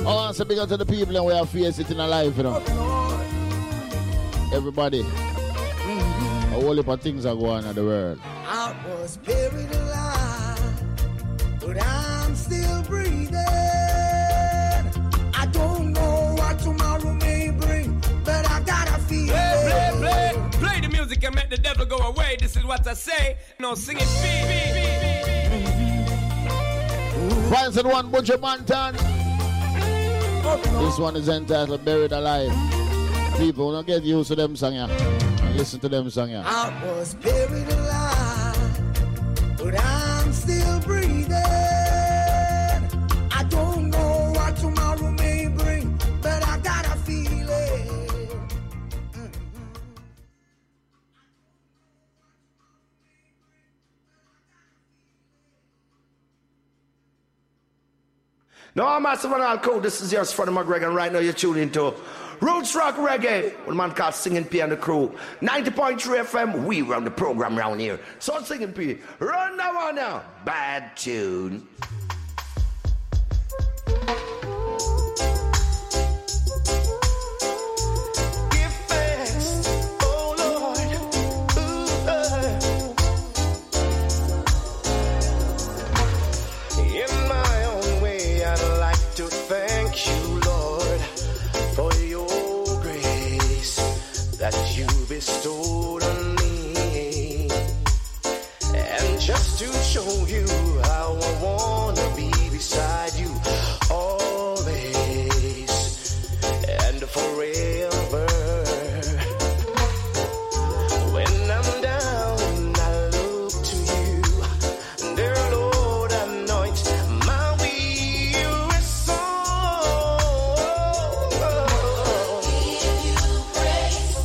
I want to big up to the people and we are face it in a life, you know. Everybody. A whole heap of things are going on in the world. I was buried alive, but I'm still breathing. I don't know what tomorrow may bring, but I gotta feel it. Play the music and make the devil go away. This is what I say. No, sing it, Finds it one Butcher Banton. This one is entitled Buried Alive. People don't get used to them song, yeah. And listen to them song, yeah. I was buried alive, but I'm still breathing. I don't know what tomorrow may bring, but I gotta feel it. No, I'm Massive and All Cool. This is yours, Freddie McGregor, and right now you're tuning into Roots Rock Reggae with a man called Singing P and the crew. 90.3 FM, we run the program around here. So Singing P, run that one now. Bad tune. Bestowed on me, and just to show you how I wanna be beside you always and forever. When I'm down, I look to you, dear Lord, anoint my weary soul. Give you praise.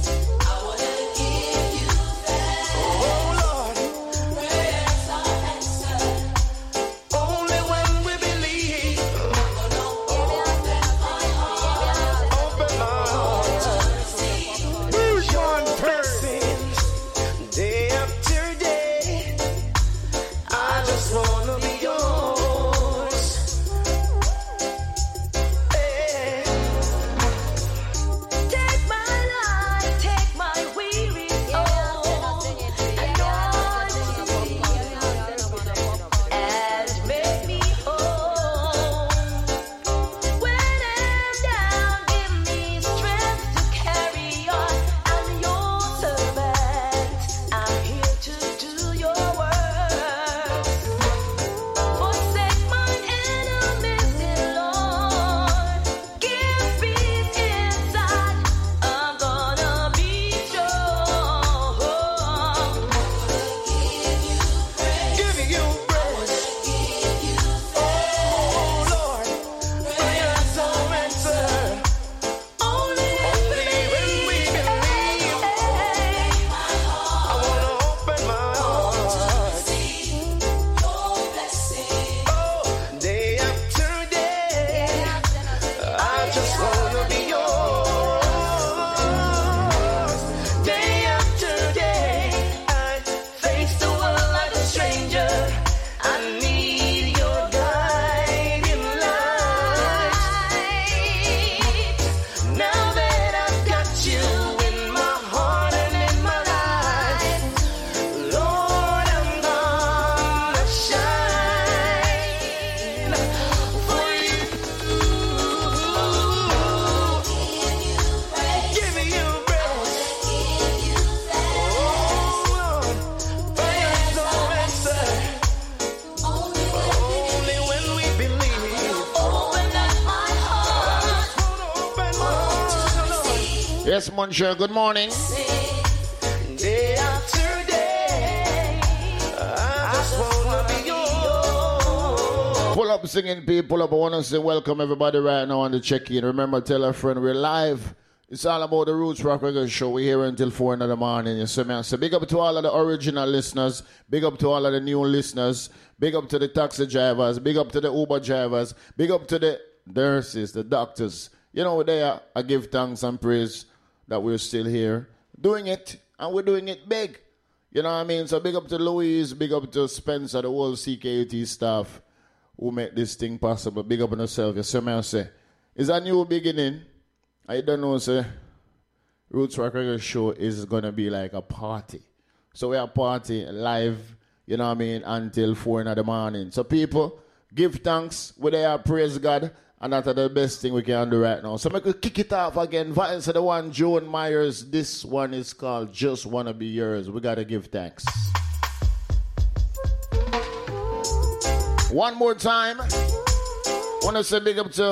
Yes, Monsieur, good morning. Day after day, I just wanna be yours. Pull up singing people, pull up. I want to say welcome everybody right now on the check-in. Remember, tell a friend we're live. It's all about the Roots Rock Reggae Show. We're here until 4 in the morning. You see me? So big up to all of the original listeners. Big up to all of the new listeners. Big up to the taxi drivers. Big up to the Uber drivers. Big up to the nurses, the doctors. You know, I give thanks and praise that we're still here doing it, and we're doing it big. You know what I mean? So big up to Louise, big up to Spencer, the whole CKUT staff who make this thing possible. Big up on yourself. You see me? I say, It's a new beginning. I don't know, sir. Roots Rock Reggae Show is going to be like a party. So we are party live, you know what I mean, until 4 in the morning. So people, give thanks. We there, praise God. And that's the best thing we can do right now. So we could kick it off again. Vance the one, Joan Myers. This one is called Just Wanna Be Yours. We got to give thanks. One more time. Want to say big up to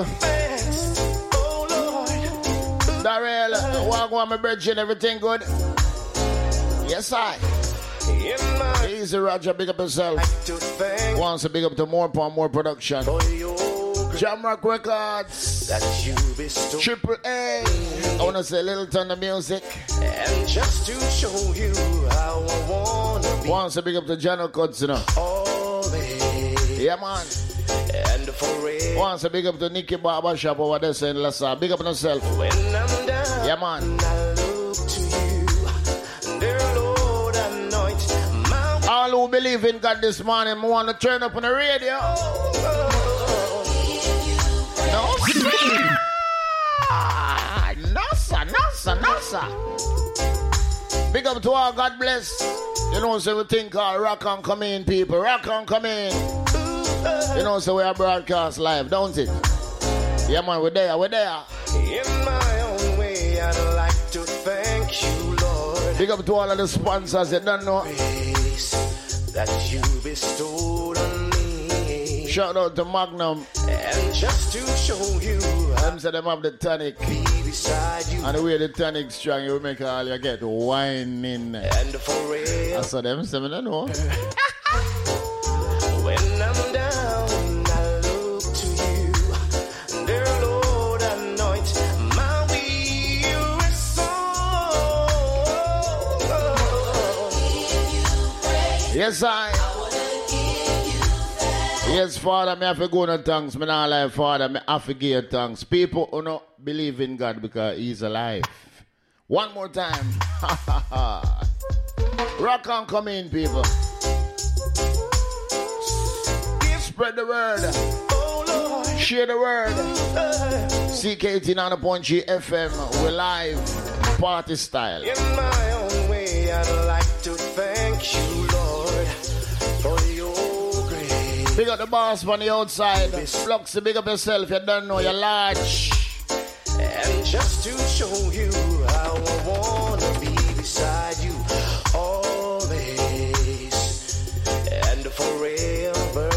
Darrell. Wagwan, my brethren, everything good? Yes, I. Easy Roger, big up yourself. Wants to big up to more production. Jamrock Records. Triple A. I want to say a little ton of music. And just to show you how I wanna be. Wants to big up to Jano Cuts, you know. Always. Yeah, man. And forever. Wants to big up to Nicky Barbershop over there saying, Lassa. Big up on yourself. When I'm down, yeah, man. I look to you. Dear Lord, anoint my way. All who believe in God this morning, I want to turn up on the radio. No, sir. Big up to all, God bless. You know, so we think called Rock On Come In, people. Rock On Come In. You know, so we are broadcast live, don't it? Yeah, man, we're there. In my own way, I'd like to thank you, Lord. Big up to all of the sponsors, you don't know. Grace that you bestowed on me. Shout out to Magnum. And just to show you them say them have the tonic. Be beside you. And the way the tonic strong, you make all you get whining. And forever. I saw them say, I don't know. When I'm down, I look to you. Dear Lord, anoint my weary soul. Yes, I. Yes, Father, me have to go to thanks. Me not like Father, me have to give thanks. People who don't believe in God because He's alive. One more time. Rock On Come In, people. Spread the word. Share the word. CK89.G FM. We're live. Party style. In my own way, I'd like to thank you, Lord, for your grace. Big up the boss on the outside. Fluxy, big up yourself. You don't know you're large. And just to show you how I want to be beside you always and forever.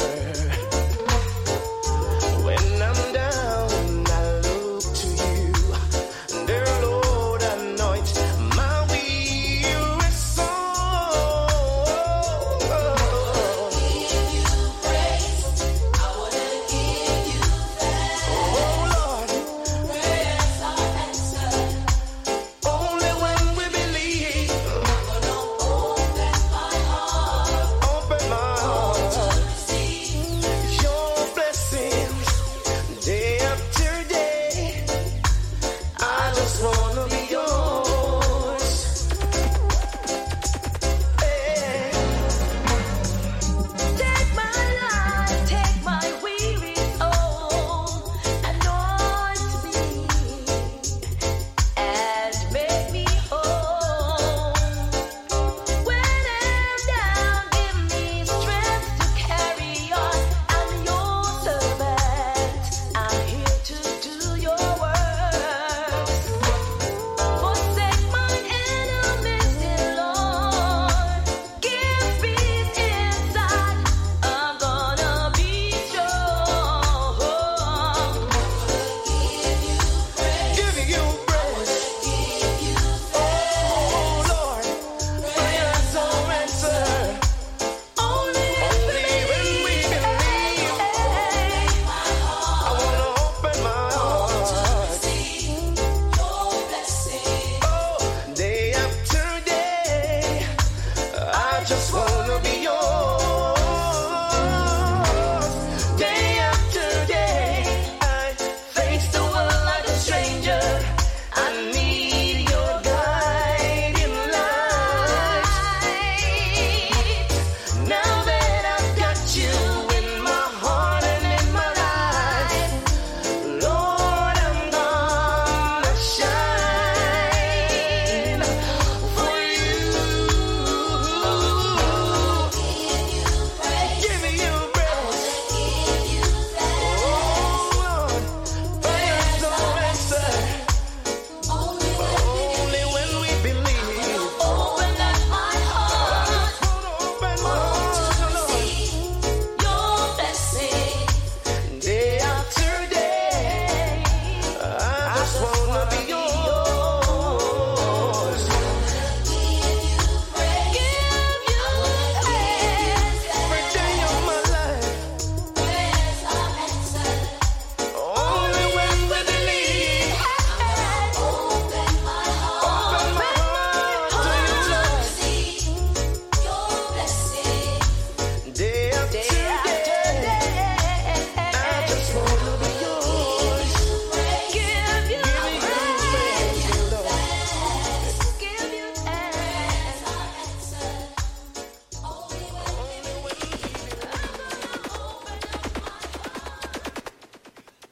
When I'm down, I look to you. Dear Lord, anoint my weary soul. Give you praise. I want to give you thanks. Oh Lord, prayers are answered. Only when we believe.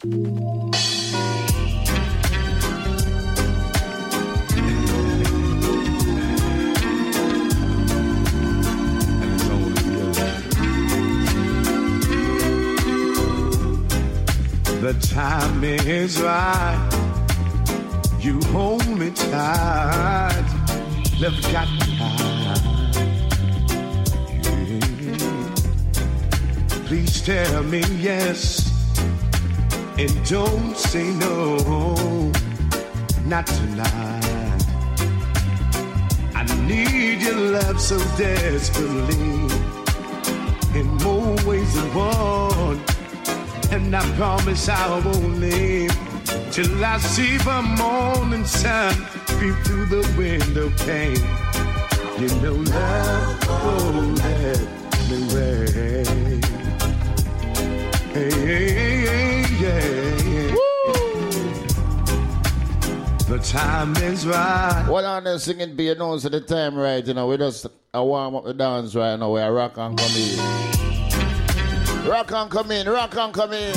The time is right. You hold me tight. Love got me high. Yeah. Please tell me yes, and don't say no. Not tonight. I need your love so desperately, in more ways than one. And I promise I won't leave till I see the morning sun creep through the window pane. You know love won't let me wait. Hey, hey, hey, yeah. Woo! The time is right. What on there singing be, you know, so the time right, you know, we just warm up the dance right now, we are rock and come in. Rock on, come in, rock on, come in.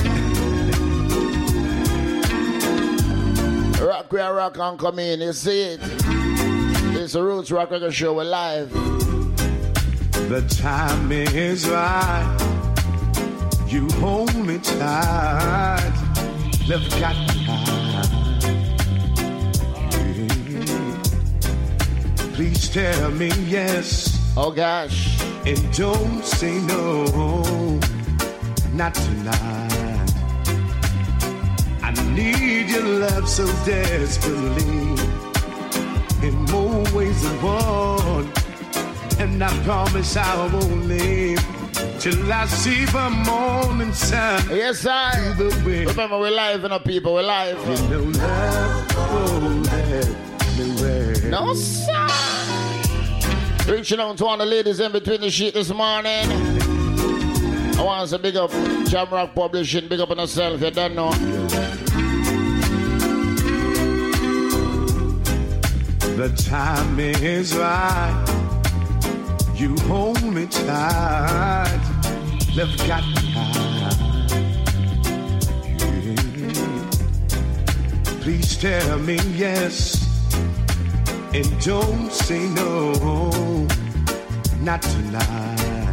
Rock, we are rock on, come in, you see it? It's a Roots Rock Reggae Show, we're live. The time is right. You hold me tight. Love got me high. Yeah. Please tell me yes. Oh gosh. And don't say no. Not tonight. I need your love so desperately, in more ways than one. And I promise I won't leave till I see the morning sun. Yes, I. Remember, we're live, you know, people. We're live. You know love won't let me wait. No, sir. Reaching out to all the ladies in between the sheet this morning. I want to big up Jamrock Publishing, big up on yourself, you don't know. The time is right. You hold me tight. Love got me high. Yeah. Please tell me yes, and don't say no. Not tonight.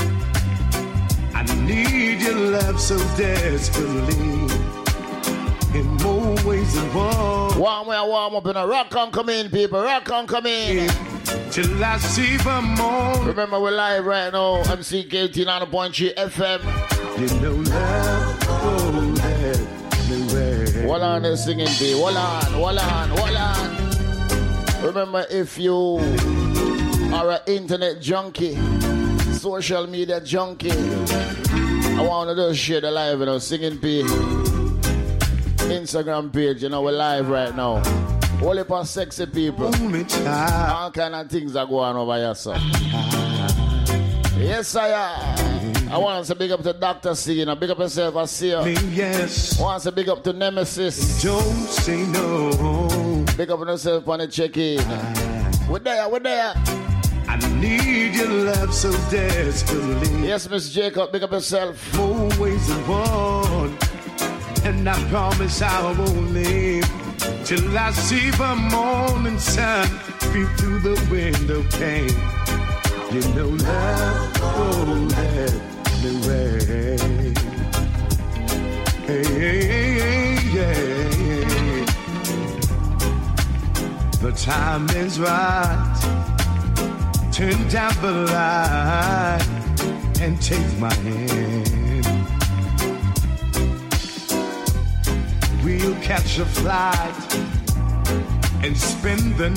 I need your love so desperately, in more ways than one. Warm up in a rock on, come in, people. Rock on, come in. Till I see the morning. Remember, we're live right now. MCK 89.3 FM. You know love won't let me wait. Hold on, they're singing, B. Hold on. Remember, if you are an internet junkie, social media junkie, I want to just share the live, you know, singing P. Instagram page, you know, we're live right now. Only for sexy people. All kind of things are going over here, sir. Yes, I am. I want to big up to Dr. C, you know, big up yourself, I see you. Yes. I want to big up to Nemesis. Don't say no. Big up on yourself on the check-in. We're there. I need your love so desperately. Yes, Miss Jacob, big up yourself. More ways than one. And I promise I won't leave till I see the morning sun creep through the window pane. You know love won't let me wait. Hey, hey, hey, yeah. The time is right. Turn down the light and take my hand. We'll catch a flight and spend the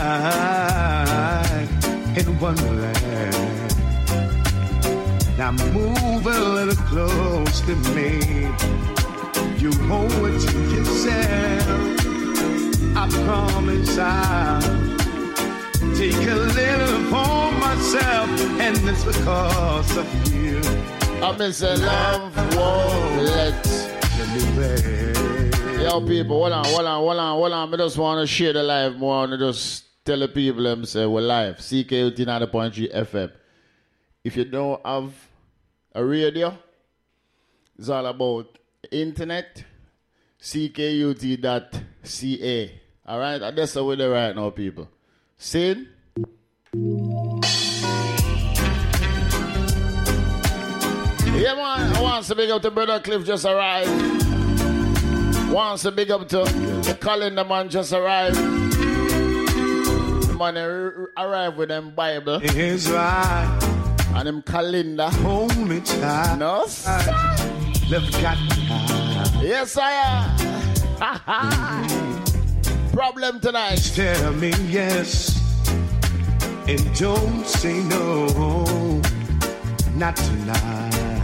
night in Wonderland. Now move a little close to me. You owe it to yourself. I promise I'll take a little for myself, and it's because of you. I miss a love won't let me wait. Yo, people, hold on. I just want to share the live more and just tell the people them say we're live. CK 89.3 FM. If you don't have a radio, it's all about internet. CKUT.ca. All right? And that's how we're there right now, people. Sin? Yeah, man. I want to big up to Brother Cliff just arrived. Wants to big up to the calendar man just arrived. The man arrived with them Bible. Is right. And them calendar. Hold me tight. No, Never got time. yes, I am. Problem tonight. Tell me yes. And don't say no. Not tonight.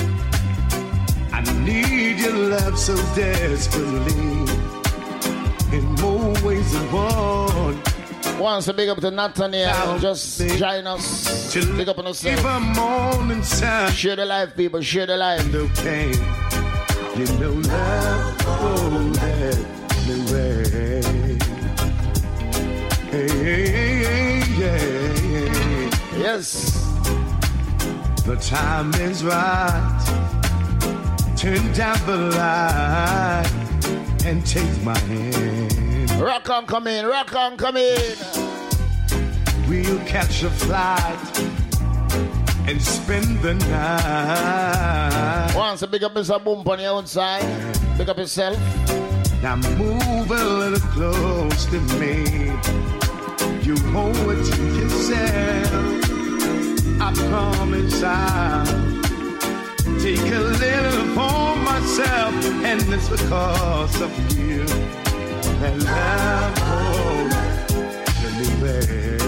I need your love so desperately. In more ways than one. Wants to big up to Nathaniel. Just join us. Big up on If yourself. I'm on inside. Share the life, people. Share the life. Okay. You know love won't let me wait. Hey, hey, hey, yeah. Yes. The time is right. Turn down the light and take my hand. Rock on, come in. Rock on, come in. We'll catch a flight and spend the night. Wants to big up Mr. Boom on your own side. Big up yourself. Now move a little close to me. You owe it to yourself. I promise I'll take a little for myself, and it's because of you that love won't let me wait.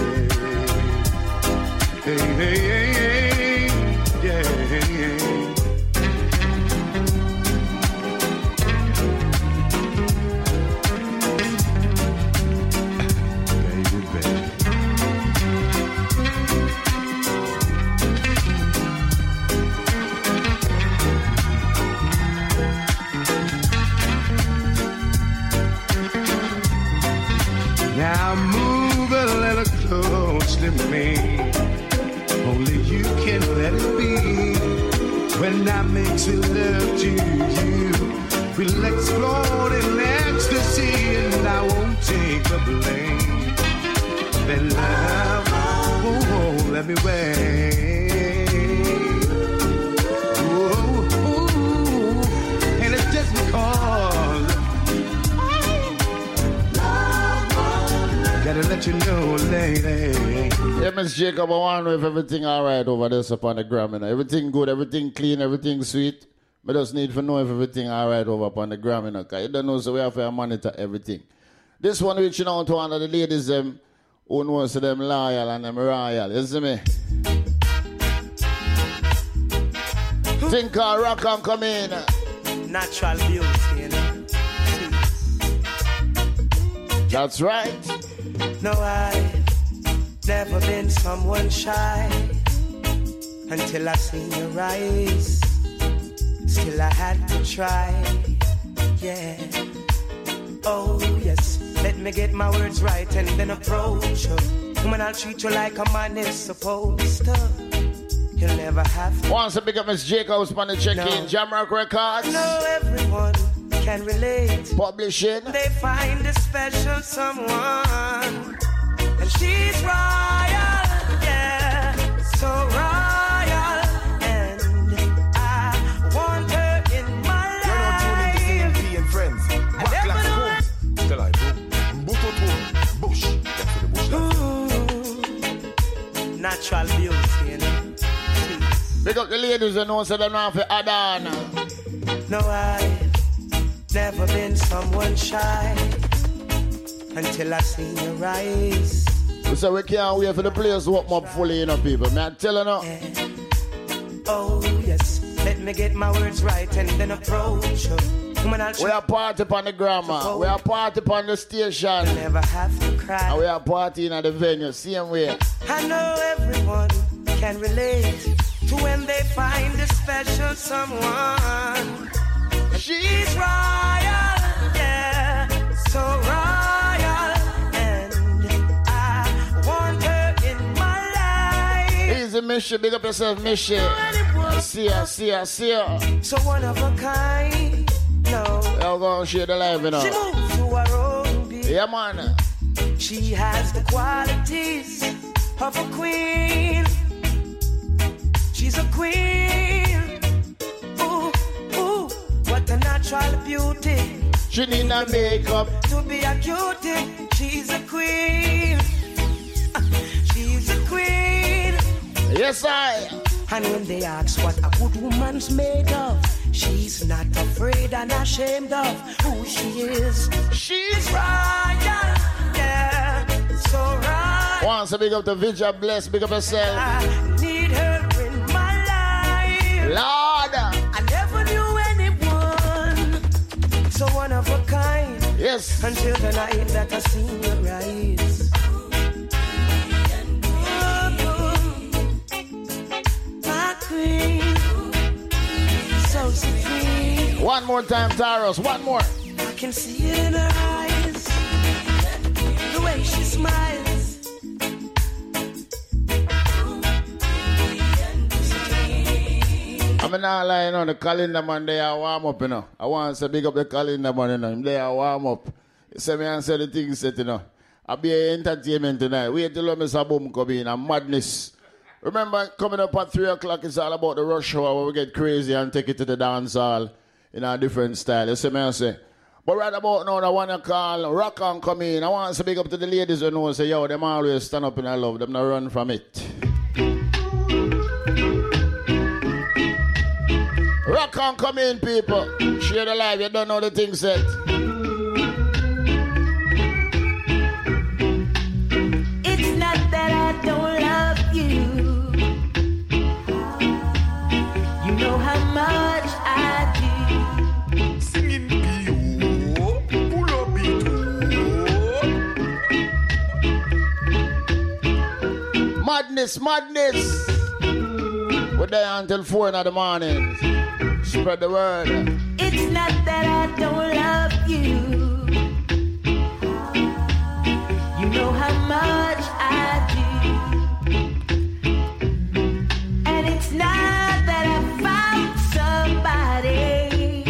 Hey, hey, hey, hey, yeah, hey, hey. Now move a little close to me. Only you can let it be. When I make sweet love to you, we'll explode in ecstasy, and I won't take the blame. That love won't let me wait. Ooh, and it's just because gotta let you know, lady. Yeah, Miss Jacob, I wonder if everything all right over there upon the gram. You know? Everything good, everything clean, everything sweet. But just need to know if everything all right over upon the gram. You know? Cause you don't know, so we have to monitor everything. This one reaching out to one of the ladies who knows them loyal and them royal. You see me? Think rock and come in. Natural beauty, you know. That's right. No, I've never been someone shy until I seen your eyes. Still I had to try, yeah. Oh yes, let me get my words right and then approach you. Woman, I'll treat you like a man is supposed to. You'll never have to. Wants to pick up Miss Jacobs on the check-in. Jamrock Records. No, everyone can relate. Publishing. They find a special someone, and she's royal, yeah, so royal, and I want her in my life. You're not tuning to CMP and friends. What class boom? Still I boom. Bush. That's for the bush. Natural beauty, you know. Pick up the ladies and know so they don't have to add on. No, I've never been someone shy until I seen your eyes. So we can't wait for the players to open up fully, you know, people. Man, tell you now. Oh, yes. Let me get my words right and then approach you. We are party upon the grammar. We are party upon the station. Never have to cry. And we are partying at the venue. Same way. I know everyone can relate to when they find a special someone. She's royal, yeah, so royal, and I want her in my life. Easy, Mishy. Big up yourself, Mishy. See ya. So one of a kind, no. Yo, go share the live, you know. She moves to her own beat. Yeah, man. She has the qualities of a queen. She's a queen. Ooh, ooh, what a natural beauty. She need no makeup to be a cutie. She's a queen. She's a queen. Yes, I. And when they ask what a good woman's made of, she's not afraid and ashamed of who she is. She's royal, yeah, so royal. Once a big up to Vidya Bless, big up yourself. I need her in my life. Lord, I never knew anyone so one of a kind. Yes. Until the night that I seen your eyes. My queen, so sweet. One more time, Taros. One more. I can see it in her eyes, the way she smiles. I'm not lying on the calendar man, they are warm up, you know. I want to big up the calendar man, you know. They are warm up. You see me and say the things that, you know. I'll be an entertainment tonight. Wait till Mr. Boom come in and madness. Remember, coming up at 3 o'clock, it's all about the rush hour where we get crazy and take it to the dance hall in a different style. You see me and say. But right about now, I want to call Rock On come in. I want to big up to the ladies who know, say, yo, them always stand up in I love them, not run from it. Rock On, come in, people. Share the live. You don't know the thing set. It's not that I don't love you. You know how much I do. Singing P.O. Pull up it. Madness, madness. We're there until 4 in the morning. Spread the word. It's not that I don't love you. You know how much I do. And it's not that I found somebody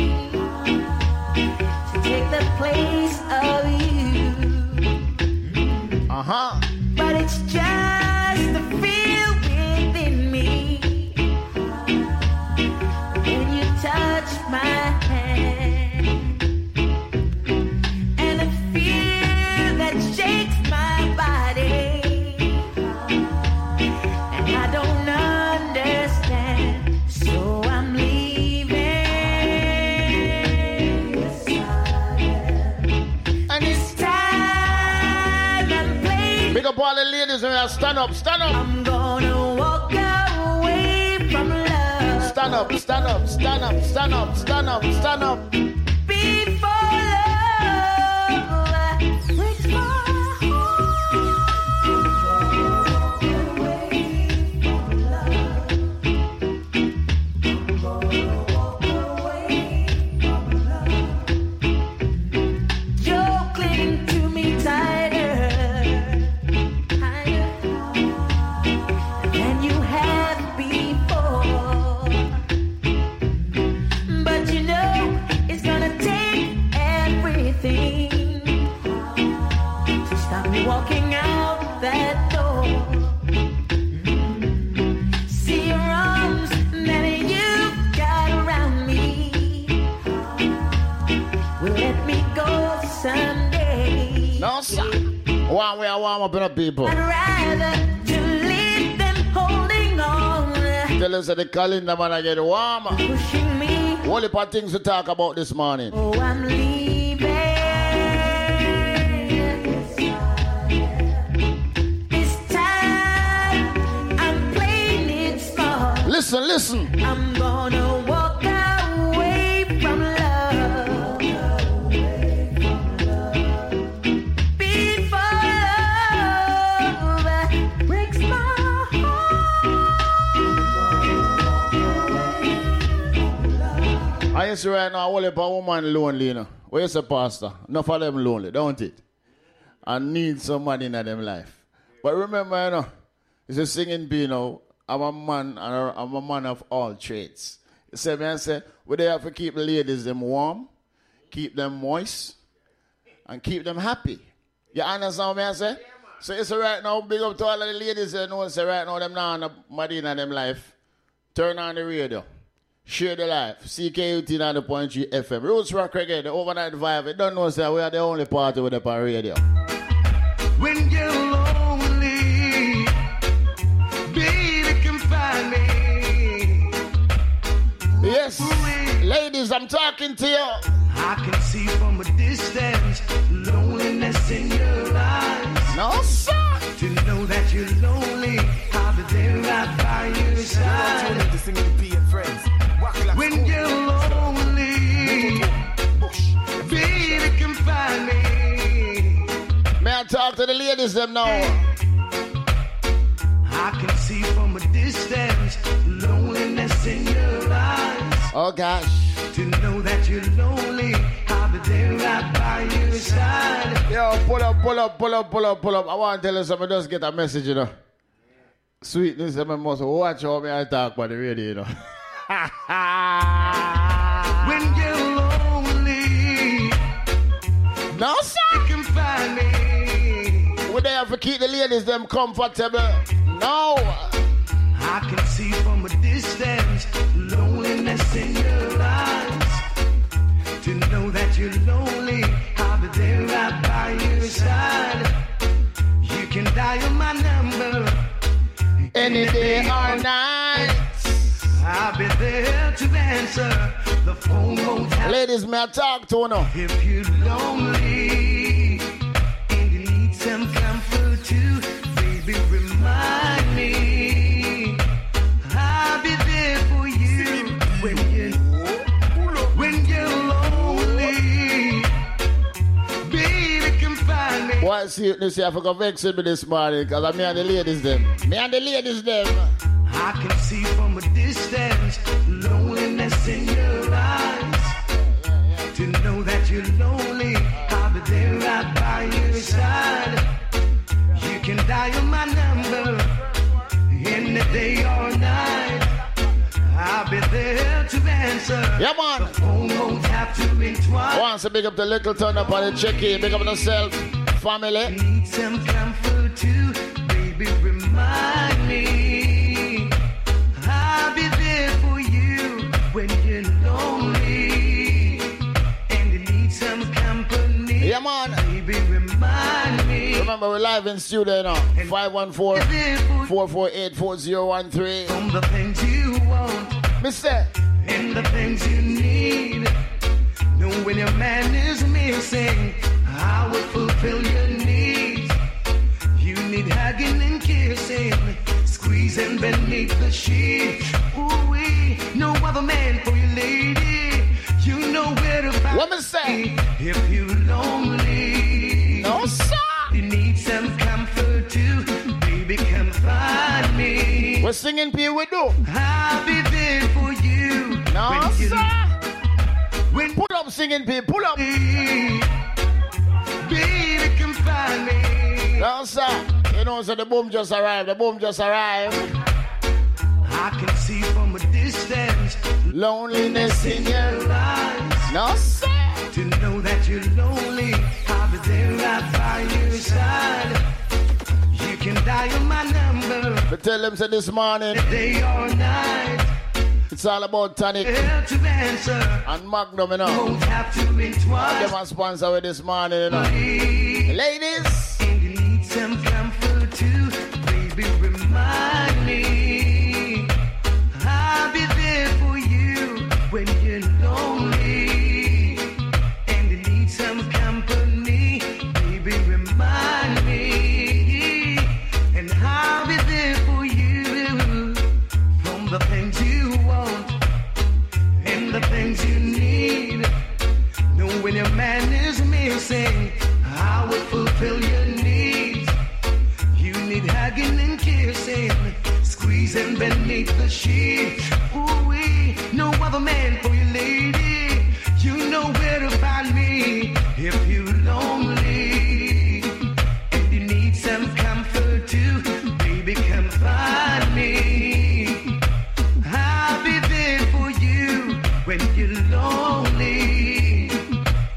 to take the place of you. Uh-huh. But it's just the feel within me. Touch my hand, and a fear that shakes my body, and I don't understand, so I'm leaving. And this time I'm playing. Big up all the ladies and stand up, stand up. I'm gonna walk away from love. Stand up, stand up, stand up, stand up, stand up, stand up. Before love breaks my heart. Away from love. I'm gonna walk away from love. You're clinging to me tighter, tighter than you have before. But you know it's gonna take everything to stop me walking out that door. See your arms that you've got around me will let me go someday. No, sir. One way I warm up in the people. I'd rather to leave than holding on. Tell us that the calendar man I get warmer. Pushing me. What heap of things to talk about this morning? Oh, I'm leaving. This time I'm playing it small. Listen, listen. I'm gonna walk away from love. Before love breaks my I used to right now, all of a woman lonely, you know. Where is the pastor? Enough of them lonely, don't it? I need somebody in them life. But remember, you know, it's a singing bee, you know. I'm a man, and I'm a man of all trades. You see me, I say, we they have to keep the ladies them warm. keep them moist, and keep them happy. You understand what I say? So it's right now, big up to all of the ladies that know, say right now, them now on the Medina, them life. Turn on the radio. Share the life. CKUT 90.3 FM. Roots Rock Reggae, the overnight vibe. You don't know, sir, we are the only party with the radio. When you're lonely, baby, come find me. Yes, ladies, I'm talking to you. I can see from a distance loneliness in your eyes. No, sir. To know that you're lonely, I'll be there right by your side. When you're lonely, baby, come find me. May I talk to the ladies them now? I can see from a distance loneliness in your eyes. Oh gosh. To know that you're lonely, I'll be there right by your side. Yo, pull up. I want to tell you something, just get a message, you know. Sweetness, I must watch how I talk by the radio, you know. When you're lonely, no, sir. you can find me. We there to keep the ladies them comfortable. No. I can see from a distance loneliness in your eyes. To know that you're lonely, I'll be there right by your side. You can dial my number Any day or night. I'll be there to answer. The phone won't have. Ladies, may I talk to you now? If you're lonely and you need some comfort too, baby, remind me. I'll be there for you when you're lonely. Baby, come find me. Why see this here? I forgot vexing me this morning because I'm me and the ladies them. I can see from a distance loneliness in your eyes. To know that you're lonely, I'll be there right by your side. You can dial my number any day or night. I'll be there to answer. Yeah, man. The phone won't have to ring twice. Once a big up the little turn up on the check-in. Big up yourself, family. Need some comfort too, baby, remind me. I'll be there for you when you're lonely and you need some company. Yeah, man. Baby, remind me. Remember, we're live in studio now. 514-448-4013. From the things you want Mister. and the things you need. Know when your man is missing, I will fulfill your needs. You need hugging and kissing, squeezing beneath the sheet. Ooh-wee, no other man for you, lady. You know where to find What me say? if you're lonely. No, sir. You need some comfort too, baby, come find me. We're singing P we do. I'll be there for you. No, when you- sir. When Pull up singing P. Pull up. baby, come find me. No, sir. You know, so the boom just arrived. I can see from a distance Loneliness in your... your eyes. No, sir. To know that you're lonely, I'll be there right by your side. You can dial my number But tell them, say this morning, day or night. it's all about tonic There to answer. and Magnum, you know. Won't have to ring Them twice. are sponsor with this morning, you know. Ladies, And you need some comfort too, baby, remind me. I'll be there for you when you're lonely. And you need some company, baby, remind me. And I'll be there for you from the things you want and the things you need. Know when your man is missing, I will fulfill your needs. You need hugging and kissing, squeezing beneath the sheet. Ooh-wee, no other man for you, lady. You know where to find me if you're lonely and you need some comfort too. Baby, come find me. I'll be there for you when you're lonely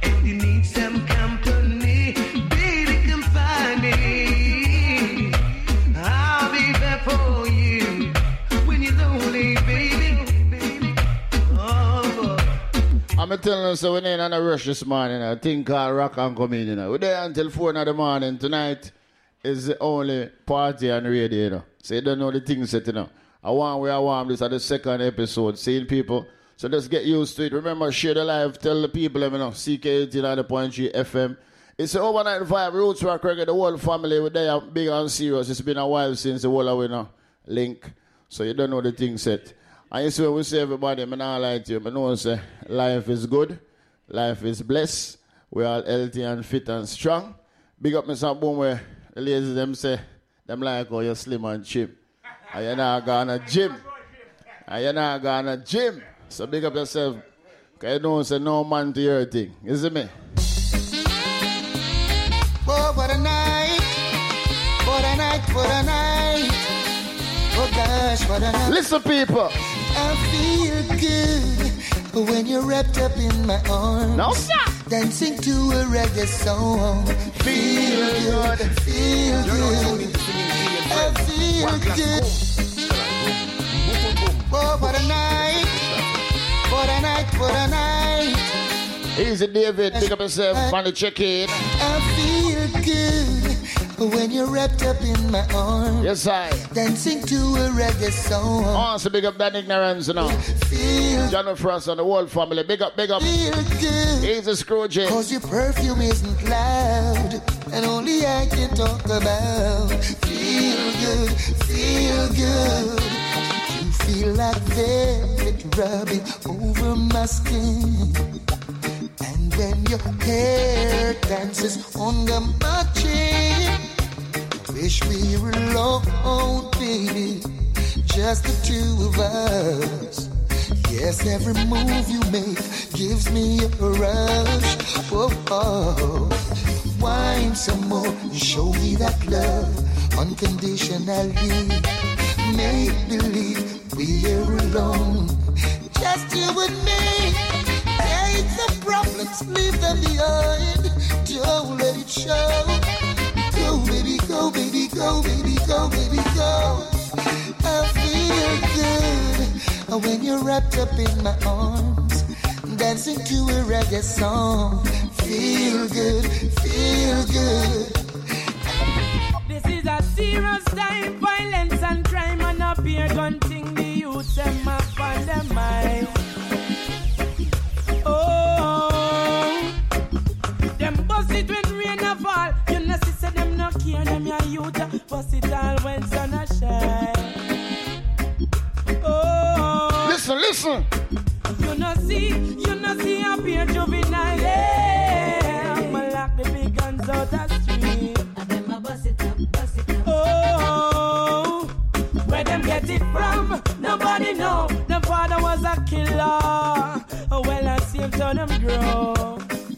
telling us so we ain't on a rush this morning. A thing called Rock and Comedian. You know. We're there until 4 in the morning. Tonight is the only party on the radio. You know. So you don't know the things set, you know. I want this at the second episode, seeing people. So let's get used to it. Remember, share the live, tell the people, you know, CK 89.3 FM. It's the overnight vibe, Roots Rock Reggae, the whole family. We're there big and serious. It's been a while since the whole of you link. So you don't know the thing set. And you see when we say everybody, I'm not lie to you. I know say life is good, life is blessed. We're all healthy and fit and strong. Big up Mr. Boom where the ladies them say, them like how you're slim and cheap. And you're not going to gym. And you're not going to gym. So big up yourself. Because you don't say no man to your thing. You see me? Oh, what a night. What a night, what a night. Oh gosh, what a night. Listen, people. I feel good when you're wrapped up in my arms. No, sir. Dancing to a reggae song. Feel good, feel good. I feel good. Oh, what a night. What a night, what a night. Easy, David. Pick up yourself on the check-in. I feel good when you're wrapped up in my arms. Yes, I. Dancing to a reggae song. Oh, so big up that ignorance, you know. Feel John Frost and the whole family. Big up, big up. Feel good. Easy, Scrooge. Cause your perfume isn't loud, and only I can talk about. Feel good, feel good. You feel like velvet rubbing over my skin. And when your hair dances under my chin, I wish we were alone, baby, just the two of us. Yes, every move you make gives me a rush. Oh, oh. Wine some more and show me that love unconditionally. Make believe we're alone, just you and me. Take the problems, leave them behind. Don't let it show. Go, baby, go, baby, go, baby, go, baby, go. I feel good when you're wrapped up in my arms, dancing to a reggae song. Feel good, feel good. This is a serious time, violence and crime, and up here gunting the youth them up on their mind. Oh, them bust it when rain a fall. You know, sister, them no care, them your youth. Bust it all when sun a shine. Oh, listen. You know see up here juvenile. Yeah, I'ma lock the big guns out the street. And them a bust it up. Oh, where them get it from? Nobody know. The father was a killer. Oh, well, I see him turn them grow.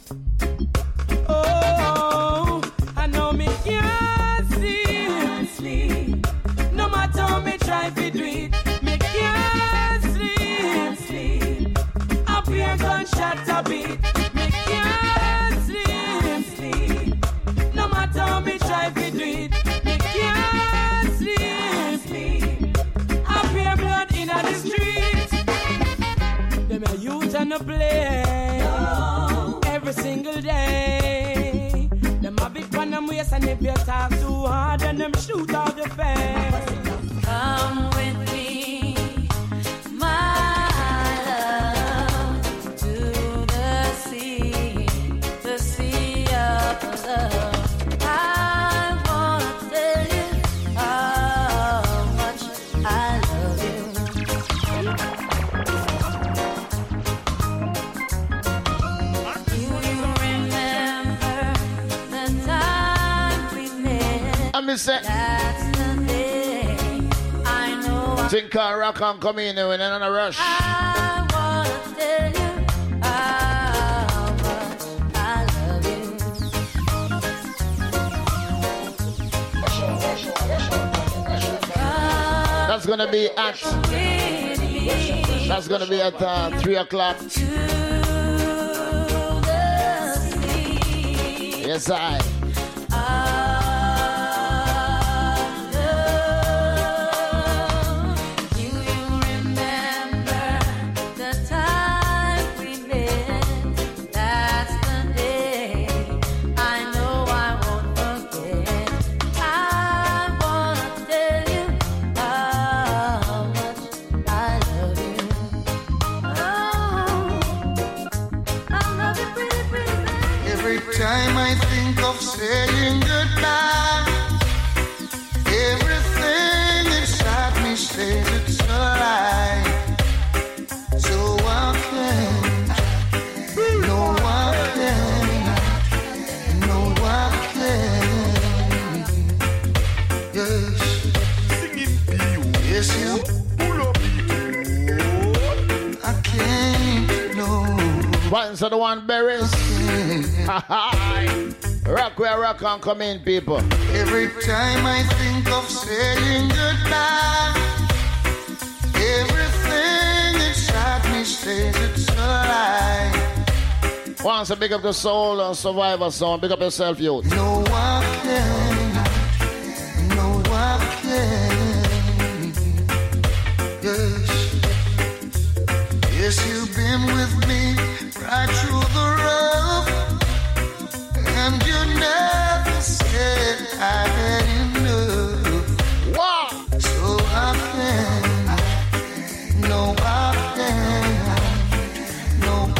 Oh, I know me can't sleep. No matter how me try to do it, me can't sleep. Up here gunshot a beat. Me can't sleep. No matter how me try to do it, me can't sleep. Up here blood in the street. Them a youth on the play every single day. Them a big one them waist, and if you talk too hard, then them shoot out the face. Come with me, my love, to the sea of love. I wanna tell you how much I love you. Do you remember the time we met? I'm just saying. That's the day I know Think rock and come in when they're in a rush. I wanna tell you how much I love you. That's gonna be at. That's gonna be at 3 o'clock. Yes, I. Do you remember the time we met? Every time I think of saying goodbye, everything inside me says it's a lie. So I can't, no I can't, no I can't. Yes, yes you pull up I can't, no. Once of the one berries. Rock where rock and come in, people. Every time I think of saying goodbye, everything inside me says it's a lie. Once a big up the soul and survivor song. Big up yourself, youth. No, I can't. No, I can't. Yes. Yes, you've been with me right through the rough, and you never said I had enough. Wow. So I can't. No, I can't. No, I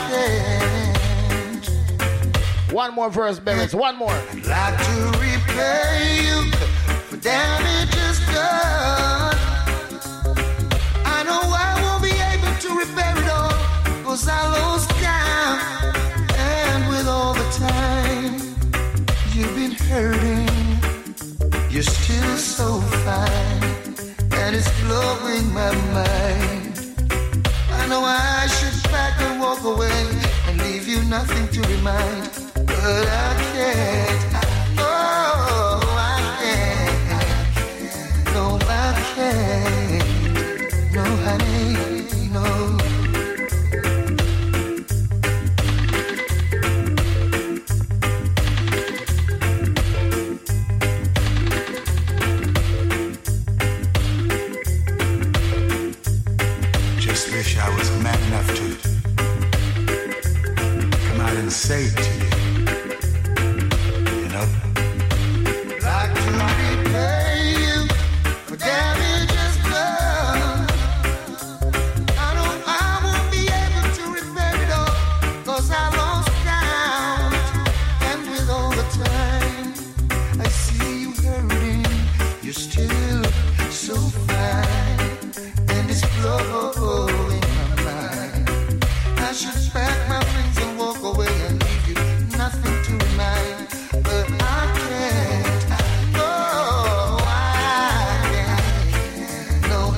can't. One more verse, Berries. One more. I'd like to repay you for damages done. I know I won't be able to repair it all, 'cause I lost count. And with all the time you've been hurting, you're still so fine, and it's blowing my mind. I know I should back and walk away and leave you nothing to remind, but I can't. Oh, I can't. No, I can't. No, honey, no. Just wish I was man enough to come out and say it to you. You know? Like to repay you for damages done. I know I won't be able to repair it all, 'cause I lost count. And with all the time I see you hurting, you're still so fine, and it's blowing my mind. I should pack my things and walk away and leave you nothing to remind, but I can't. No, I can't. No, I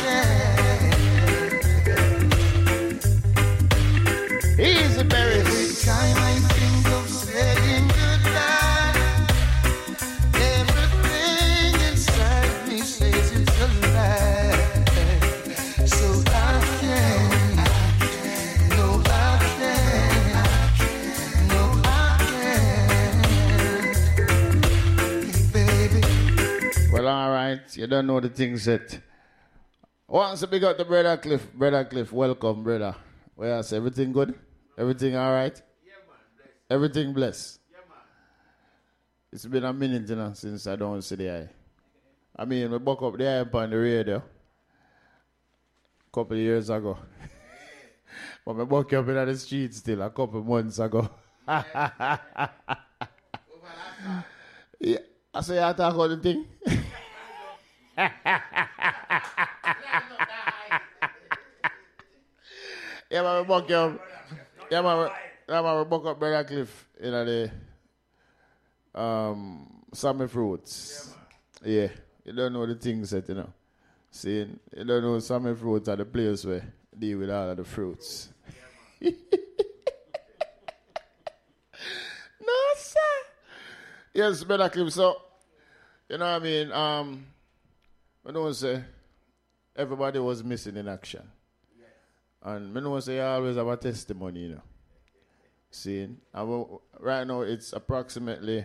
can't. Easy, Berries. Every time I think of saying goodbye, everything inside me says it's a lie. So I can't. No, I can't. No, I can't. Hey, baby. Well, all right. You don't know the things yet. Once a big up to Brother Cliff. Brother Cliff, welcome, brother. Well, yes, everything good? Everything all right? Yeah, man. Bless. Everything blessed? Yeah, man. It's been a minute, you know, since I don't see the eye. I mean, we buck up the eye on the radio a couple of years ago. But we buck up in the street still a couple months ago. Yeah, I say I talk about the thing. Yeah, man, we buck up. Yeah, man, we buck up Brother Cliff in the Sammy Fruits. Yeah, you don't know the things that, you know. See, you don't know Sammy Fruits are the place where deal with all of the fruits. No, sir. Yes, Brother Cliff, so, you know what I mean? I don't say everybody was missing in action. And I don't say you always have a testimony, you know. See, right now it's approximately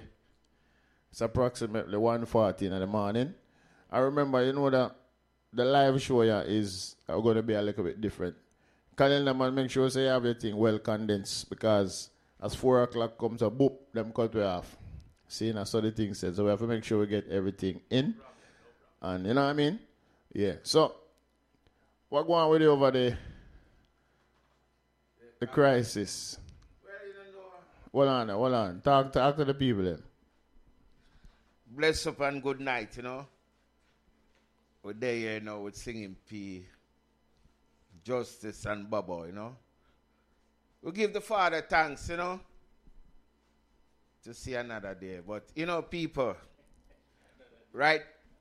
1:40 in the morning. I remember, you know, that the live show here is going to be a little bit different. Calendar man, make sure say you have your thing well condensed, because as 4 o'clock comes up, boop, them cut way off. See, that's what the thing says. So we have to make sure we get everything in. And you know what I mean? Yeah. So, what going on with you over there? The crisis. Hold on. Talk to the people then. Bless up and good night, you know. We're there, you know, with Singing P, Justice and Bubba, you know. We give the Father thanks, you know, to see another day. But, you know, people, right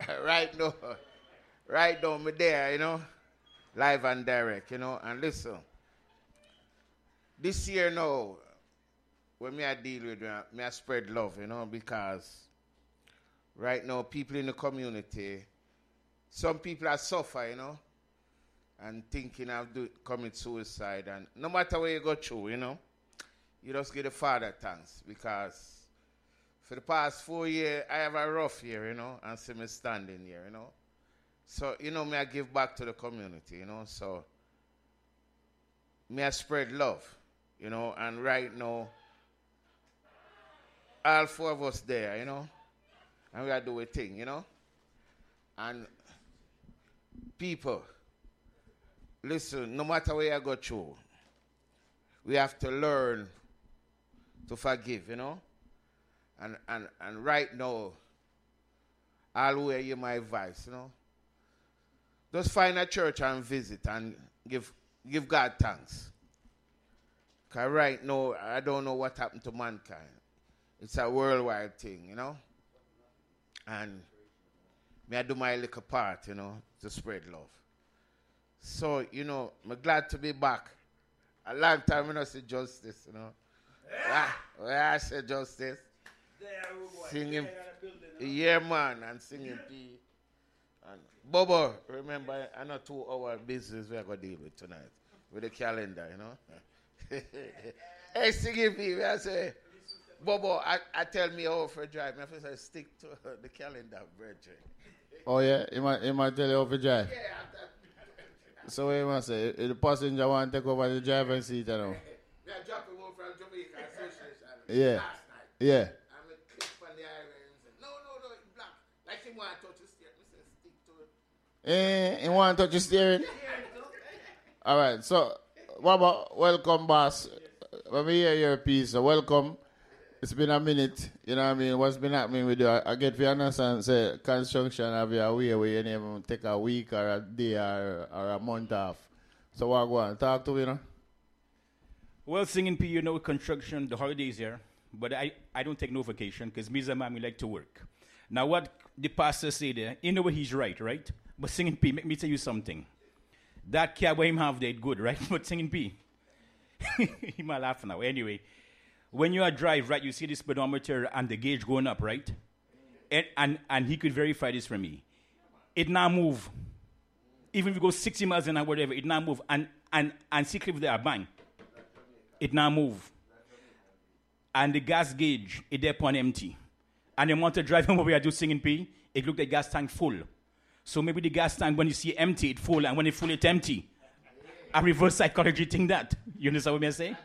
now, me there, you know, live and direct, you know, and listen. This year now, when me I deal with, me I spread love, you know, because right now, people in the community, some people are suffer, you know, and thinking of commit suicide. And no matter where you go through, you know, you just give the Father thanks. Because for the past 4 years, I have a rough year, you know, and see me standing here, you know. So, you know, me I give back to the community, you know. So, me I spread love, you know. And right now, all 4 of us there, you know. And we got to do a thing, you know. And people, listen, no matter where you go through, we have to learn to forgive, you know. And right now, I'll wear you my advice, you know. Just find a church and visit and give God thanks. Because right now, I don't know what happened to mankind. It's a worldwide thing, you know. And me I do my little part, you know, to spread love. So, you know, I'm glad to be back. A long time I don't see Justice, you know. Where I say Justice. Singing, yeah, man, and Singing P. And Bobo, remember, I know 2 hour business we're going to deal with tonight. With the calendar, you know. Hey, Singing P, I say, Bobo, I tell me how to drive. I say stick to the calendar, brethren. Oh, yeah? He might tell you how to drive? Yeah. So what you must say? If the passenger want to take over the driving seat, you know? Yeah, dropping one from Jamaica Association Yeah. last night. Yeah. I'm a clip on the island and said, no, it's black. Like he want to touch the steering. I said, stick to it. He want to touch the steering? All right, so, Baba, welcome, boss. Let me hear your piece. So welcome. It's been a minute, you know what I mean? What's been happening with you? I get to understand, say, construction have a way where you never take a week or a day or a month off. So what go on? Talk to me, you know? Well, Singing P, you know, construction, the holidays here, but I don't take no vacation because me and mommy like to work. Now, what the pastor say there, you know what he's right? But Singing P, make me tell you something. That car where him have there, good, right? But Singing P, he might laugh now. Anyway, when you are drive, right, you see the speedometer and the gauge going up, right? And he could verify this for me. It now move. Even if you go 60 miles an hour, whatever, it now move. And see cliff there, bang. It now move. And the gas gauge, it there upon empty. And they want to drive him over here do Singing P, it look like gas tank full. So maybe the gas tank, when you see empty, it full, and when it full, it empty. A reverse psychology thing that. You understand what I'm saying?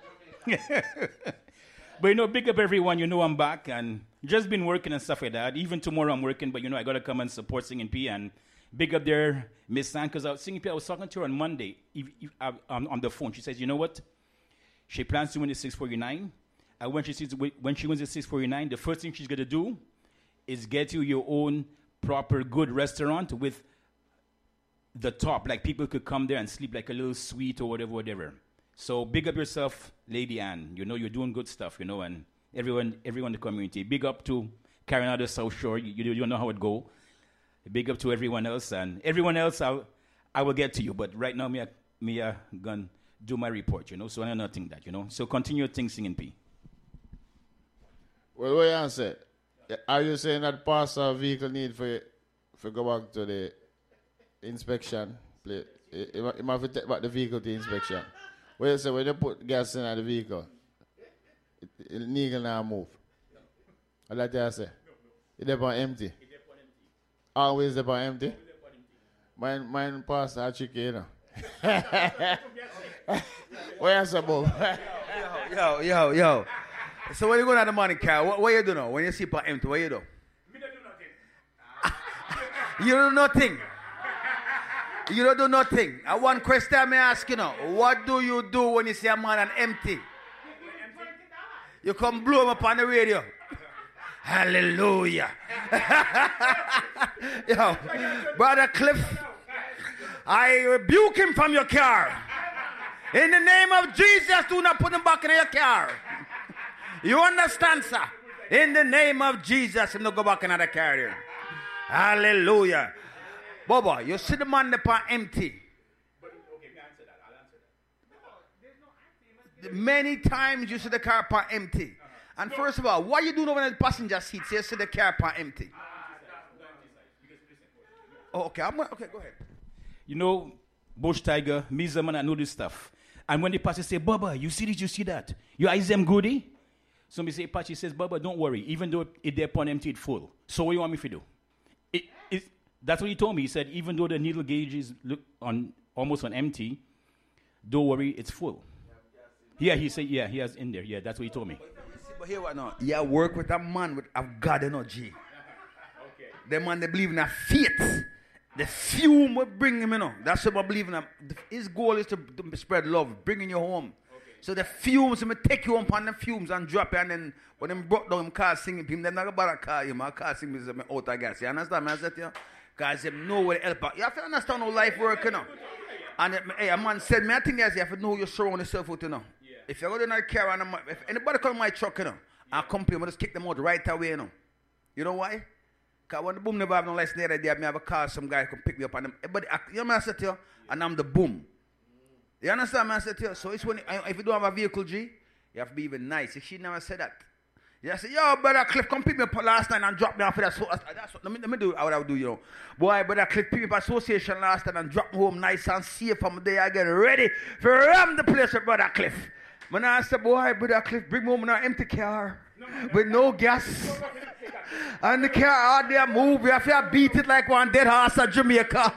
But, you know, big up everyone. You know I'm back and just been working and stuff like that. Even tomorrow I'm working, but, you know, I got to come and support Singing P. And big up there, Miss San, because Singing P, I was talking to her on Monday on the phone. She says, you know what? She plans to win the 649. And when she wins the 649, the first thing she's going to do is get you your own proper good restaurant with the top. Like people could come there and sleep like a little suite or whatever. So big up yourself, Lady Anne. You know, you're doing good stuff, you know, and everyone in the community. Big up to carrying out the South Shore. You know how it go. Big up to everyone else. And everyone else, I will get to you. But right now, me going to do my report, you know. So I know nothing that, you know. So continue things, Singing P. Well, what you answer? Are you saying that pastor vehicle need for go back to the inspection? You might have to take back the vehicle to inspection. Well, so when you put gas in the vehicle, it needle now move. What that you say? It's up on empty. Always up on empty. Mine pastor a chicken, you know. What you say, Bob? Yo. So when you go to the money car, what you do now? When you see it empty, what you do? Me don't do nothing. You do nothing. You don't do nothing. One question I may ask you now. What do you do when you see a man and empty? You come blow him up on the radio. Hallelujah. Yo, Brother Cliff, I rebuke him from your car. In the name of Jesus, do not put him back in your car. You understand, sir? In the name of Jesus, him not go back in the car here. Hallelujah. Baba, you see the man upon empty. Many times you see the car upon empty. And first of all, what you doing over in the passenger seat? You see the car upon empty. Oh, okay, okay, go ahead. You know, Bush Tiger, Mr. Man, I know this stuff. And when the pastor say, Baba, you see this, you see that. Your eyes them goody? Somebody say, Pachi says, Baba, don't worry. Even though it there upon empty, it's full. So what do you want me to do? That's what he told me. He said, even though the needle gauge is almost on empty, don't worry, it's full. Yeah, he said, yeah, he has in there. Yeah, that's what he told me. But here what now? You work with a man of God energy. Okay. The man, they believe in a faith. The fume will bring him, you know. That's what I believe in. His goal is to spread love, bringing you home. Okay. So the fumes, I'm take you up on the fumes and drop you, and then when them brought down him car singing him, they're not about to call you, my car singing me out of gas. You understand me? I said to you? Because they know where to help out. You have to understand how life works, you know. And hey, a man said, me, I think you have to know you surround yourself with, you know. Yeah. If you're going to car, and if anybody come to my truck, you know, I'll come to you, just kick them out right away, you know. You know why? Because when the boom never have no license the other day, I have a car, some guy come pick me up, and everybody, you know what I said to you? And I'm the boom. You understand what I said to you? So it's when, if you don't have a vehicle, G, you have to be even nice. If she never said that. You say, yo, Brother Cliff, come pick me up last night and drop me off for that. So that's what, let me do what I would do, you know. Boy, Brother Cliff pick me up association last night and drop me home nice and safe from there. I get ready for ram the place with Brother Cliff. When I said, boy, Brother Cliff, bring me home in an empty car with no gas. And the car out there move. You have to beat it like one dead horse at Jamaica.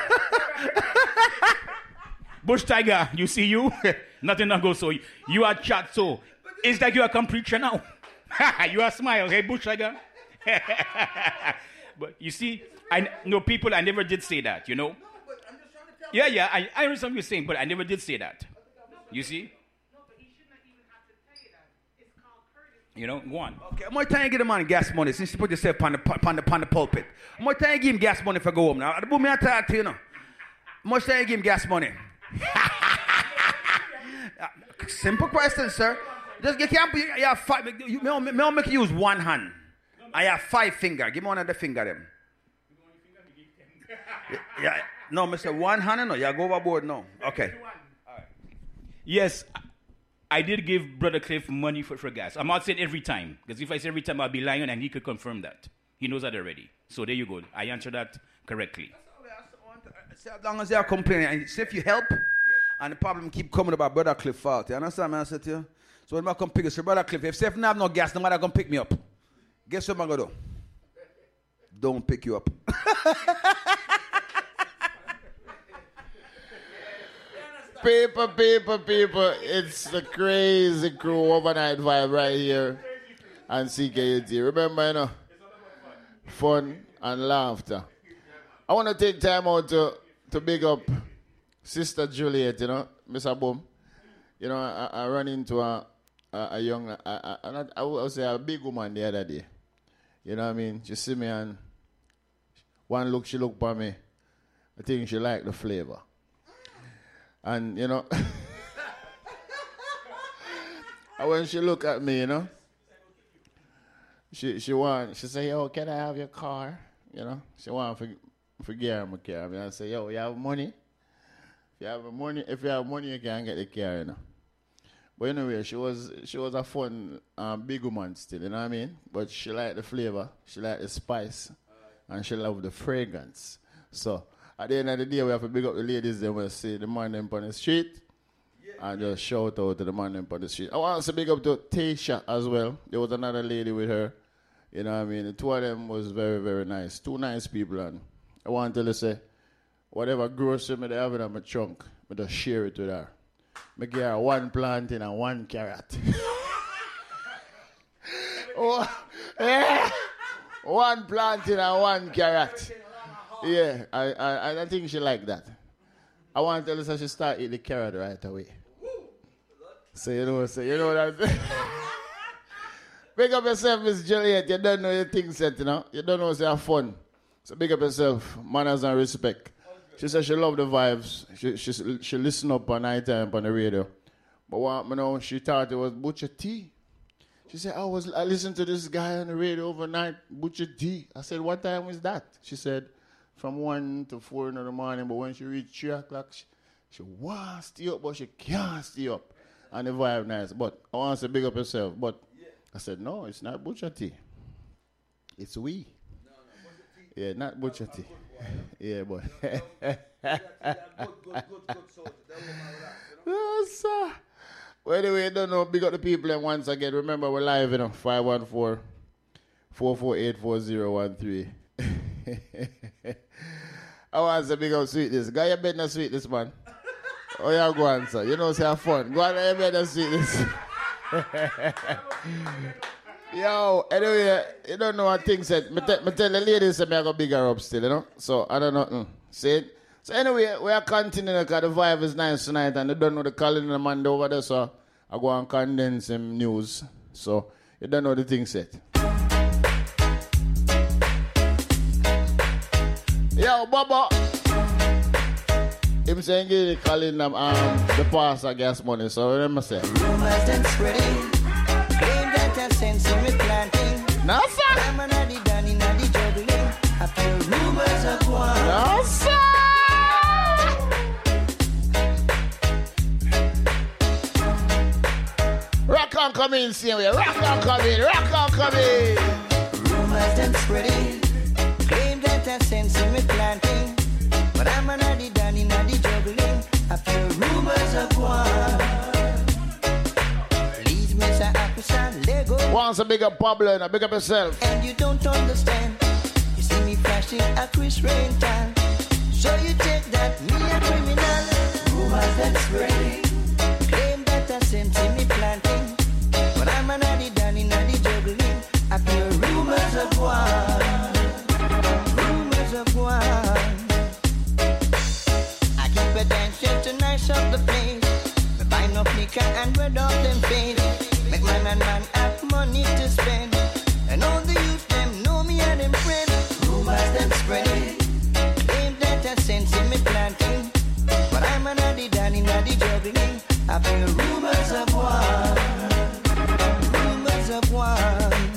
Bush Tiger, you see you? Nothing not go so. You are chat so. It's like you are come preacher now. You are smile, hey Bush Tiger. But you see, I know people, I never did say that, you know. Yeah, I understand what you're saying, but I never did say that. You see? You know, go on. Okay, I'm going to tell you to give the man gas money since you put yourself on the pulpit. I'm going to tell you to give him gas money if I go home now. The boom, I talk to you, know. I'm going to tell you to give him gas money. Simple question, sir. Just you can't. You have five. Me don't make you use one hand. I have 5 fingers. Give me one of the finger them. Yeah. No, Mr. One hand. No, you go overboard. No. Okay. Yes, I did give Brother Cliff money for gas. I'm not saying every time, because if I say every time, I'll be lying, and he could confirm that. He knows that already. So there you go. I answered that correctly. As long as they are complaining, and see if you help, and the problem keep coming about Brother Cliff fault. You understand, man? I said to you. So when I come pick you, say, Brother Cliff, if Steph don't have no gas, nobody gonna pick me up. Guess what I'm gonna do? Don't pick you up. People. It's the crazy crew overnight vibe right here on CKUT. Remember, you know, fun and laughter. I want to take time out to big up Sister Juliet, you know, Mr. Boom. You know, I ran into a young, I would say a big woman the other day. You know what I mean? She see me and one look, she looked for me. I think she liked the flavor. And, you know, and when she look at me, you know, she say, yo, can I have your car? You know, she want for gear my car. I mean, I say, yo, you have money? If you have money, you can get the car, you know. But anyway, she was a fun big woman still, you know what I mean? But she liked the flavor, she liked the spice, and she loved the fragrance. So at the end of the day, we have to big up the ladies. They will see the man them on the street, and just shout out to the man them on the street. I want to big up to Tasha as well. There was another lady with her, you know what I mean? The two of them was very, very nice. 2 nice people, and I want to say, whatever grocery me they have in my trunk, I just share it with her. I give her 1 plantain and 1 carrot. Oh, yeah. 1 plantain and 1 carrot. Yeah, I think she like that. I want to tell her she start eating the carrot right away. So you know that. Big up yourself, Miss Juliet. You don't know your thing set, you know. You don't know it's have fun. So big up yourself. Manners and respect. She said she love the vibes. She listen up on night time on the radio. But what you know, she thought it was Butcher T. She said, I listened to this guy on the radio overnight, Butcher T. I said, what time was that? She said, from 1 to 4 in the morning, but when she reached 3 o'clock, she wants to stay up, but she can't stay up. And the vibe nice. But I want to say big up yourself. But I said, no, it's not Butcher T. It's we. No, yeah, not Butcher T. Yeah, boy. Yes, sir. Well, anyway, you don't know, big up the people and once again. Remember, we're live, you know, 514-448-4013. I want to say big up Sweetness. Guy, you better not Sweetness, man. Oh, yeah, go on, sir. You know, say have fun. Go on, you better Sweetness. Yo, anyway, you don't know what things said. Me tell the ladies that I got bigger up still, you know? So, I don't know. See it? So, anyway, we are continuing because the vibe is nice tonight and you don't know the calendar man over there, so I go and condense some news. So, you don't know the thing set. Yo, Baba. Him saying give the calendar the pastor gas money, so remember say. Rumors and spreading. Claim that I sense in me planting. No, sir. I'm an addy danny naddy juggling. I feel rumors of one. No, sir. Rock on come in, see we. Rock on come in. Rumors and spreading. Claim that I sense in me planting. But I'm an addy danny naddy juggling. I feel rumors of one. Please, Mr. Akusa, Lego. Once a big up Pablo and a big up yourself. And you don't understand. You see me flashing a Chris Rain time. So you take that, me a criminal. Rumors and spreading. Claim that I sense in me planting. But I'm an addy danny naddy juggling. I feel rumors of one. Rumors of one. I keep a dance to nice up the place. We buy no liquor and red off them paint. Make man and man have money to spend. And all the youth them know me and them friends. Rumors them spreading. Claim that I sense in me planting. But I'm an addy danny naddy juggling. I feel rumors of one. Rumors of one.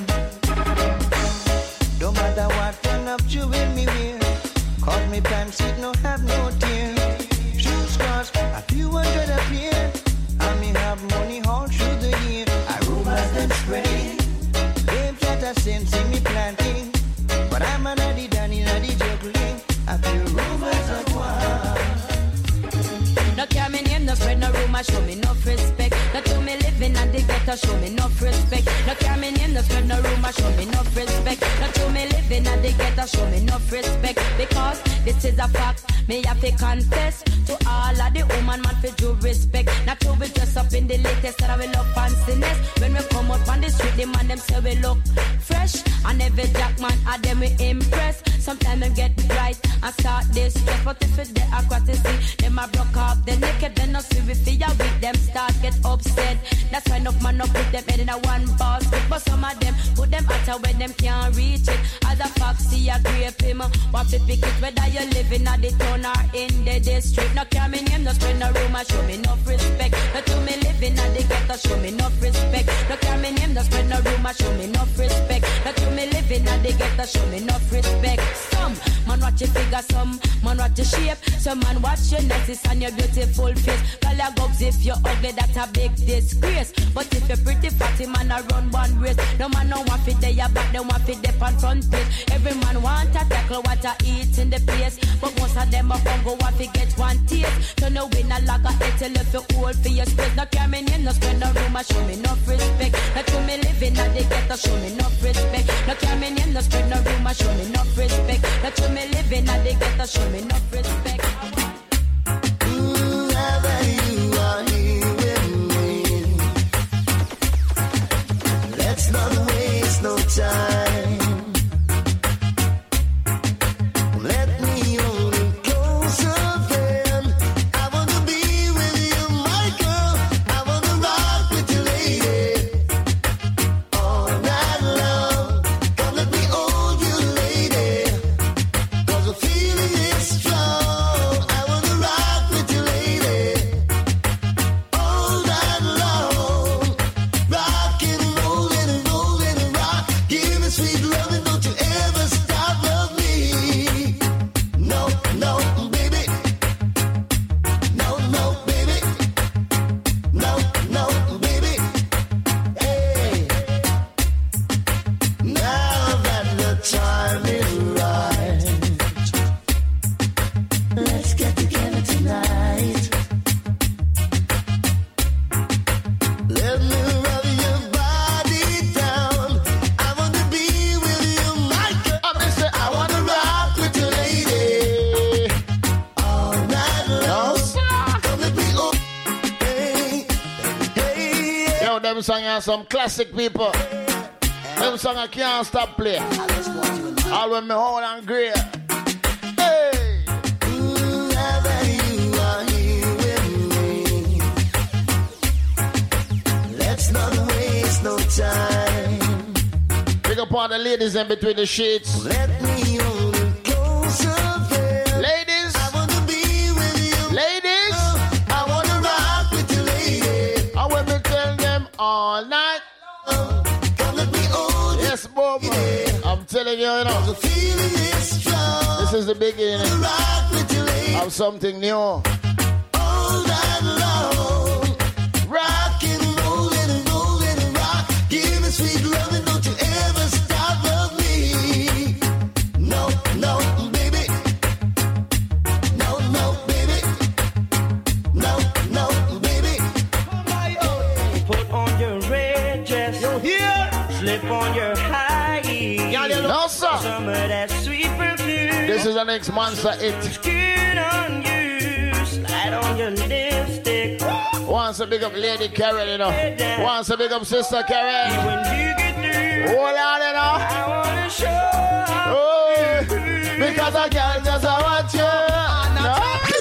Don't matter what turn up you in me wear. Cause me pants it no have no tear. Shoes cost a few hundred a pair. And me have money all through the year. I rumors them spreading. Claim that I sense in me planting. But I'm an addy danny naddy juggling. I feel rumors of one. No care me name, no spread no rumor, show me no respect. No to me living and the ghetto, show me no respect. No care me name, no spread no rumor, show me no respect. No to me living and the ghetto, show me no respect. Because this is a fact, me have to confess to all of the woman man for due respect. Not to be dressed up in the latest that I will look fanciness. When we come out on the street, the man them say we look fresh. And every jack man of them we impress. Sometimes them get bright and start this stress. But if it's the aquatic see, them a broke off the naked, then no see we fear with them start get upset. That's why enough man up put them head in a one basket. But some of them put them out where them can't reach it. As a foxy a grape him, what to pick it whether you living at the town or in the district. No care me name, no spread no rumor, show me no respect. No to me living at the ghetto, show me no respect. No care me name, no spread no rumor, show me no respect. No to me living at the ghetto, show me no respect. Some man watch your figure, some man watch your shape, some man watch your necklace and your beautiful face. Call your gugs if you're ugly, that's a big disgrace. But if you're pretty fatty, man, I run one race. No man no want fit there, your back, they want fit there on front page. Every man want to tackle what I eat in the place. But most of them are go want to get one taste. So no win a lager, tell if you hold for your space. No care me name, no spread no rumor, show me no respect. No to me living at the ghetto, show me no respect. No care me name, no spread no rumor, show me no respect. No to me living at the ghetto, show me no respect. Whoever you are here with me, let's not waste no time. Let me hold you closer, friend. I want to be with you, my girl. I want to rock with you, lady, all night. song are some classic people. Them song I can't stop play. All when me hold and great. Hey! Wherever you are here with me, let's not waste no time. Pick up all the ladies in between the sheets. Let me hold you closer, girl. Ladies! I want to be with you. Ladies! I want to rock with you, lady. I want to tell them all night. Come let me hold you. Yes, Bob. I'm telling you, you know. The feeling is strong. This is the beginning Rock with you, lady. of something new. All night long. Rock and roll and rock. Give me sweet love and don't you ever stop love me. No, no, baby. No, no, baby. No, no, baby. Put on your red dress. You hear? Slip on your high heels. No, sir. Some of that sweet perfume. This is the next monster hit. Skin on you. Slide on your lipstick. Once a big up Lady Karen, you know. Once a big up Sister Karen. When you get through, Hold on, you know. I wanna show up. Oh, because I can't just watch you. No.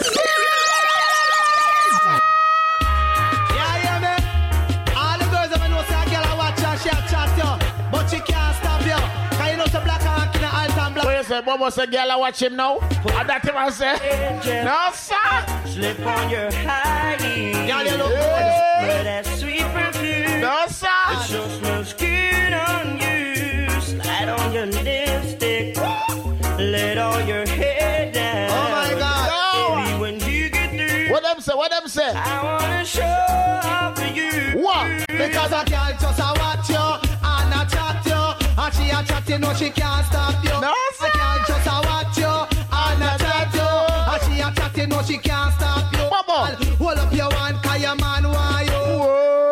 Yeah, man. All the girls that know say a girl I watch her, she a chat you, but she can't stop you. Cause you know some black and in the altar black. What you say, Bobo say girl I watch him now? And that him I say. No, sir. Slip on your high heels. Girl, you look Smell good. that sweet perfume. No, sir. It sure smells good on you. Slide on your lipstick. Let all your hair down. Oh my God. Baby, when you get through, What them say? What them say? I wanna show up for you. What? Because I can't just watch you and I chat you. And she a chat, you know she can't stop you. No, sir. I can't just watch you and I chat you. And she a chat, you know she can't stop you. Mama. And hold up your hand, cause your man want you. Whoa.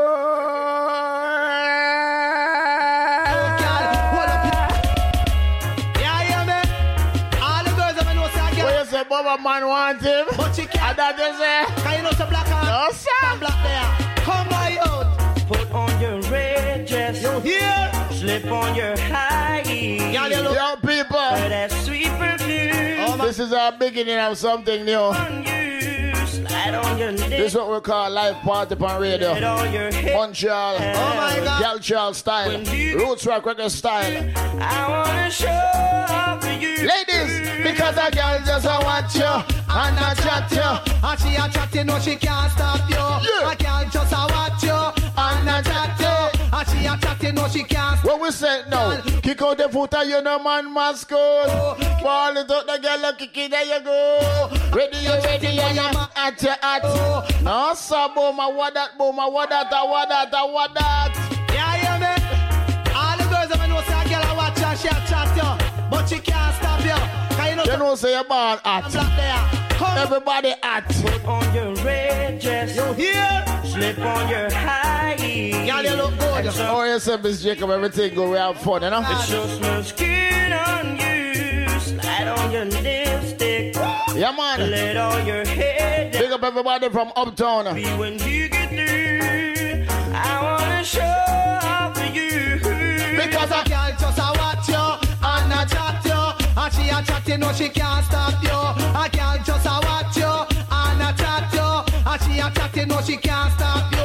Girl, hold up your... Yeah, man. All the girls that know say a girl, What you say, Bobo man want him? but she And can't. that you say? Cause you know some black and No, sir. some black there. Come by out. Put on your red dress. You hear? Slip on your high heels. Girl, you look Yo, people. That sweet perfume This is our beginning of something new. on you. Slide on your This is lips. what we call live party on Let radio. all your hair. Montreal, Oh my God. Galchial style, Roots Rock Record style. I wanna show up for you. Ladies, because a girl just a watch you and a chat you. And she a chat, you know she can't stop you. Yeah. I can't just a watch you and a chat you. And she a chat, you know she can't stop. What we say now? Kick out the foot of you, no man must go. Ball it out the girl, and kick it, there you go. Ready, you ready, and you at your at. No, sir, boom, what that, what that. Yeah, man. All the girls that know say a girl a watch her, she a chat you, but she can't stop you. Cause you know You some know, say you're born black at. there. Come Everybody at. Put on your red dress. you hear? Slip on your high heels. Girl, you look good. Oh, yes, sir, Miss Jacob, everything go, we have fun, you know? It sure smells good on you. Slide on your lipstick. Yeah, man. Let all your hair down. Big up everybody from Uptown. Be when you get through, I wanna show up for you. Because I can't just a watch you and a chat you. And she a chat, you know she can't stop you. I can't just a watch you and a chat you. And she a chat, you know she can't stop you.